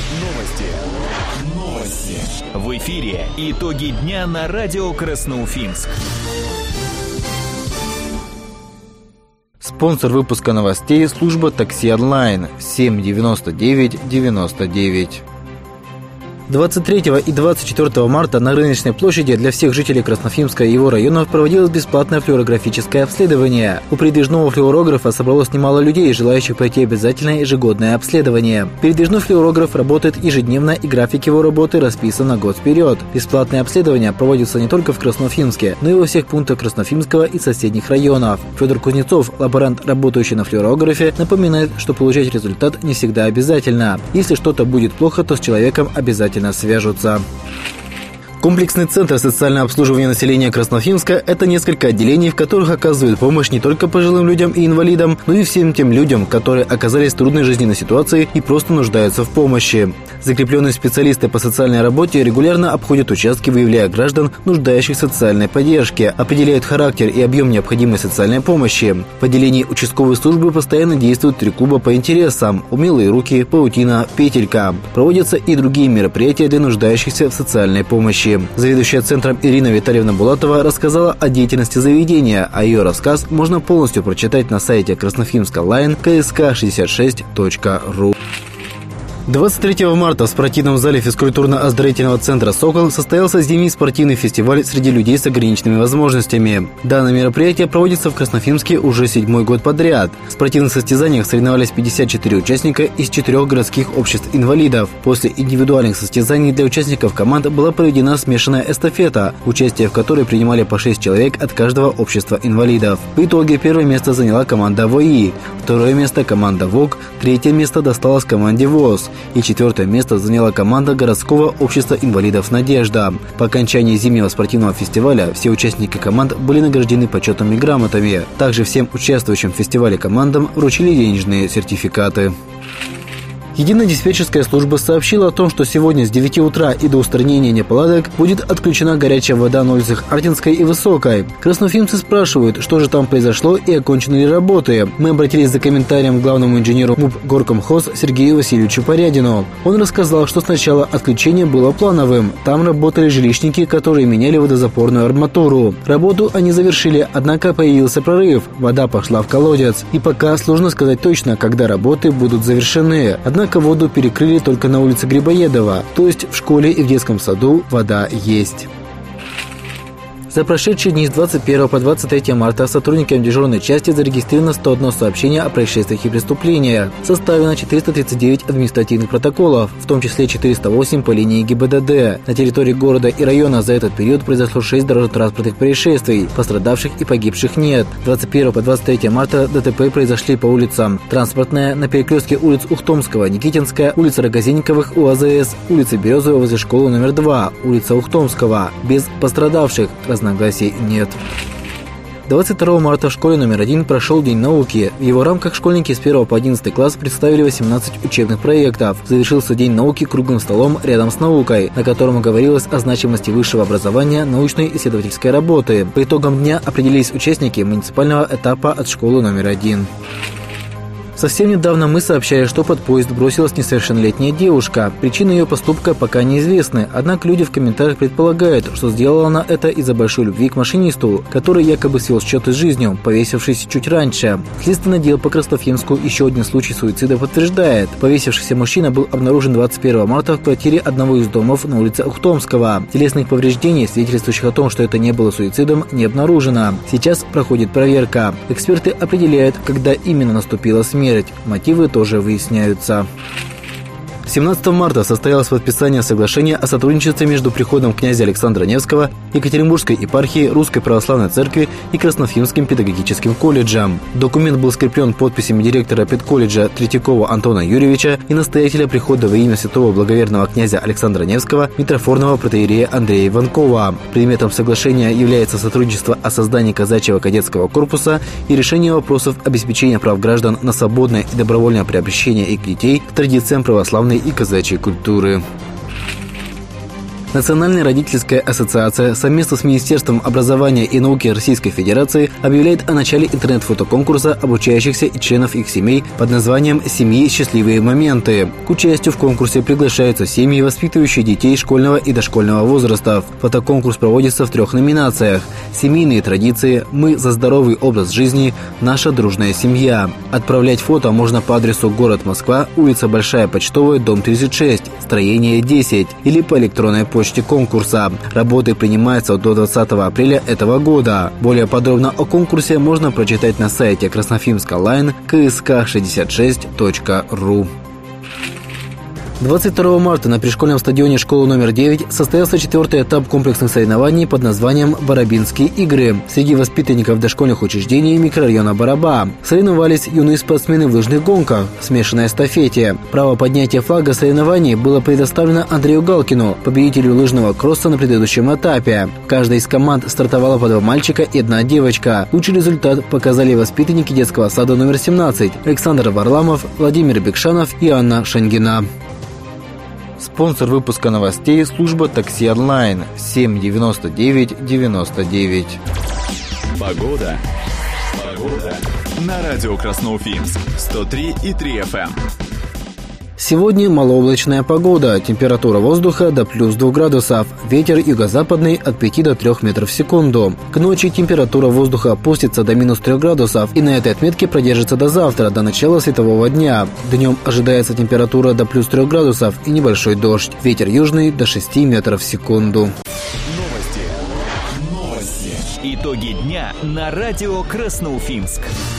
Новости. В эфире итоги дня на радио Красноуфимск. Спонсор выпуска новостей – служба такси онлайн 79999. 23 и 24 марта на рыночной площади для всех жителей Красноуфимска и его районов проводилось бесплатное флюорографическое обследование. У передвижного флюорографа собралось немало людей, желающих пройти обязательное ежегодное обследование. Передвижной флюорограф работает ежедневно, и график его работы расписан на год вперед. Бесплатное обследование проводится не только в Красноуфимске, но и во всех пунктах Красноуфимского и соседних районов. Федор Кузнецов, лаборант, работающий на флюорографе, напоминает, что получать результат не всегда обязательно. Если что-то будет плохо, то с человеком обязательно свяжутся. Комплексный центр социального обслуживания населения Красноуфимска – это несколько отделений, в которых оказывают помощь не только пожилым людям и инвалидам, но и всем тем людям, которые оказались в трудной жизненной ситуации и просто нуждаются в помощи. Закрепленные специалисты по социальной работе регулярно обходят участки, выявляя граждан, нуждающихся в социальной поддержке, определяют характер и объем необходимой социальной помощи. В отделении участковой службы постоянно действуют 3 клуба по интересам – «Умелые руки», «Паутина», «Петелька». Проводятся и другие мероприятия для нуждающихся в социальной помощи. Заведующая центром Ирина Витальевна Булатова рассказала о деятельности заведения, а ее рассказ можно полностью прочитать на сайте Красноуфимск онлайн ksk66.ru. 23 марта в спортивном зале физкультурно-оздоровительного центра «Сокол» состоялся зимний спортивный фестиваль среди людей с ограниченными возможностями. Данное мероприятие проводится в Красноуфимске уже 7-й год подряд. В спортивных состязаниях соревновались 54 участника из 4 городских обществ инвалидов. После индивидуальных состязаний для участников команд была проведена смешанная эстафета, участие в которой принимали по 6 человек от каждого общества инвалидов. В итоге первое место заняла команда ВОИ, второе место – команда ВОК, третье место досталось команде ВОЗ. И 4-е место заняла команда городского общества инвалидов «Надежда». По окончании зимнего спортивного фестиваля все участники команд были награждены почетными грамотами. Также всем участвующим в фестивале командам вручили денежные сертификаты. Единая диспетчерская служба сообщила о том, что сегодня с 9 утра и до устранения неполадок будет отключена горячая вода на улицах Артинской и Высокой. Красноуфимцы спрашивают, что же там произошло и окончены ли работы. Мы обратились за комментарием к главному инженеру МУП Горкомхоз Сергею Васильевичу Порядину. Он рассказал, что сначала отключение было плановым. Там работали жилищники, которые меняли водозапорную арматуру. Работу они завершили, однако появился прорыв. Вода пошла в колодец. И пока сложно сказать точно, когда работы будут завершены. Однако воду перекрыли только на улице Грибоедова, то есть в школе и в детском саду вода есть. За прошедшие дни с 21 по 23 марта сотрудниками дежурной части зарегистрировано 101 сообщение о происшествиях и преступлениях. Составлено 439 административных протоколов, в том числе 408 по линии ГИБДД. На территории города и района за этот период произошло 6 дорожно-транспортных происшествий. Пострадавших и погибших нет. С 21 по 23 марта ДТП произошли по улицам: Транспортная, на перекрестке улиц Ухтомского, Никитинская, улица Рогозинниковых, УАЗС, улица Березовая возле школы номер 2, улица Ухтомского. Без пострадавших. Разногласий нет. 22 марта в школе номер 1 прошел День науки. В его рамках школьники с 1 по 11 класс представили 18 учебных проектов. Завершился День науки круглым столом рядом с наукой, на котором говорилось о значимости высшего образования, научной исследовательской работы. По итогам дня определились участники муниципального этапа от школы номер 1. Совсем недавно мы сообщали, что под поезд бросилась несовершеннолетняя девушка. Причины ее поступка пока неизвестны, однако люди в комментариях предполагают, что сделала она это из-за большой любви к машинисту, который якобы свел счеты с жизнью, повесившись чуть раньше. Следственный отдел по Красноуфимску еще один случай суицида подтверждает. Повесившийся мужчина был обнаружен 21 марта в квартире одного из домов на улице Ухтомского. Телесных повреждений, свидетельствующих о том, что это не было суицидом, не обнаружено. Сейчас проходит проверка. Эксперты определяют, когда именно наступила смерть. Мотивы тоже выясняются. 17 марта состоялось подписание соглашения о сотрудничестве между приходом князя Александра Невского, Екатеринбургской епархии, Русской Православной Церкви и Красноуфимским педагогическим колледжем. Документ был скреплен подписями директора педколледжа Третьякова Антона Юрьевича и настоятеля прихода во имя святого благоверного князя Александра Невского, митрофорного протоиерея Андрея Иванкова. Предметом соглашения является сотрудничество о создании казачьего кадетского корпуса и решение вопросов обеспечения прав граждан на свободное и добровольное приобщение их детей к традициям православной и казачьей культуры. Национальная родительская ассоциация совместно с Министерством образования и науки Российской Федерации объявляет о начале интернет-фотоконкурса обучающихся и членов их семей под названием «Семьи. Счастливые моменты». К участию в конкурсе приглашаются семьи, воспитывающие детей школьного и дошкольного возраста. Фотоконкурс проводится в 3 номинациях: «Семейные традиции», «Мы за здоровый образ жизни», «Наша дружная семья». Отправлять фото можно по адресу город Москва, улица Большая Почтовая, дом 36, строение 10, или по электронной почте конкурса. Работы принимаются до 20 апреля этого года. Более подробно о конкурсе можно прочитать на сайте Краснофимск-онлайн ksk66.ru. 22 марта на пришкольном стадионе школы номер 9 состоялся 4-й этап комплексных соревнований под названием «Барабинские игры» среди воспитанников дошкольных учреждений микрорайона Бараба. Соревновались юные спортсмены в лыжных гонках, в смешанной эстафете. Право поднятия флага соревнований было предоставлено Андрею Галкину, победителю лыжного кросса на предыдущем этапе. Каждая из команд стартовала по 2 мальчика и 1 девочка. Лучший результат показали воспитанники детского сада номер 17 Александр Варламов, Владимир Бекшанов и Анна Шангина. Спонсор выпуска новостей – служба такси онлайн 79999. Погода. На радио Красноуфимск 103,3 FM. Сегодня малооблачная погода. Температура воздуха до плюс 2 градусов. Ветер юго-западный от 5 до 3 метров в секунду. К ночи температура воздуха опустится до минус 3 градусов и на этой отметке продержится до завтра, до начала светового дня. Днем ожидается температура до плюс 3 градусов и небольшой дождь. Ветер южный до 6 метров в секунду. Новости. Итоги дня на радио Красноуфимск.